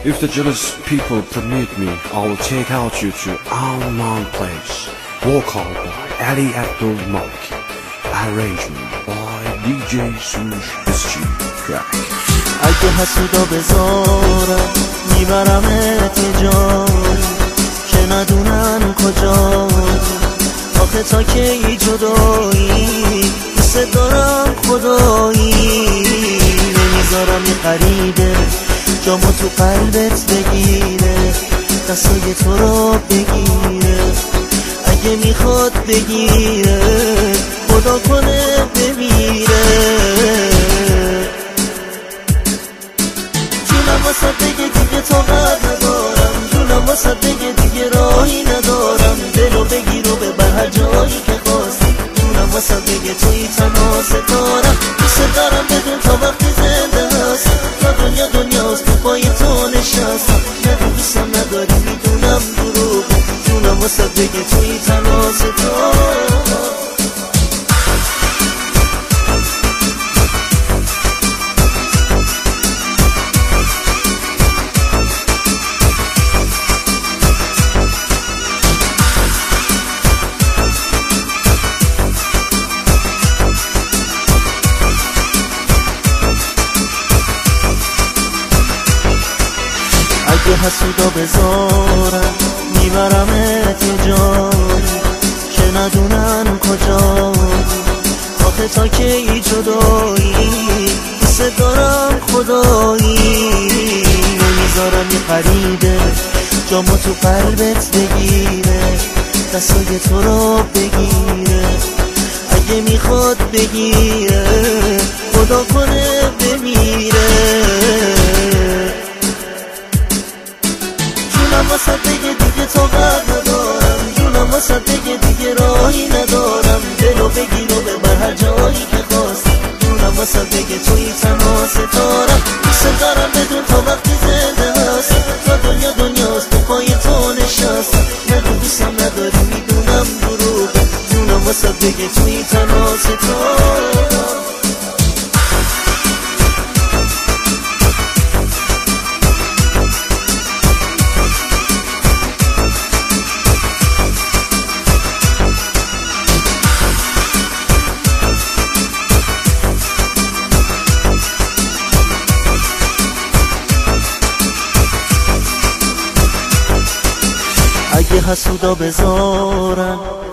If the jealous people permit me, I will take out you to Unknown Place. Vocal by Ali Abdul Malik. Arrangement by DJ Sush SG Crack. اگه حسودا بذارم میبرمت یه جایی که ندونن کجایی. آخه تا کی جدایی دوست دارم خدایی. نمیذارم یه غریبه جامو تو قلبت بگیره، دستای تو رو بگیره. اگه میخواد بگیره خدا کنه بمیره. جونم واسه بگه دیگه طاقت ندارم، جونم واسه بگه دیگه راهی ندارم. دلو بگیر و ببر هر جایی که خواستی. جونم واسه بگه توی تنها ستارم، دوست دارم بدون تا وقتی زنده هست. تا دنیا دنیاست تو پای تو نشستم. ندو دوستم نداری میدونم دروغ. جونم واسه بگه توی تنها ستارم. اگه حسودا بذارم میبرمت یه جایی که ندونن کجایی. آخه تا کی جدایی دوست دارم خدایی. نمیذارم یه غریبه جامو تو قلبت بگیره، دستای تو رو بگیره. اگه میخواد بگیره خدا کنه بمیره. جونم واسه بگه دیگه طاقت ندارم، جونم واسه بگه دیگه راهی ندارم. دلو بگیر و ببر هر جایی که خواستی. جونم واسه بگه توی تنها ستارم، دوست دارم بدون تا وقتی زنده هست. تا دنیا دنیاست تو پای تو نشستم. ندو دوستم نداری میدونم دروغه. جونم واسه بگه توی تنها ستارم. اگه حسودا بذارن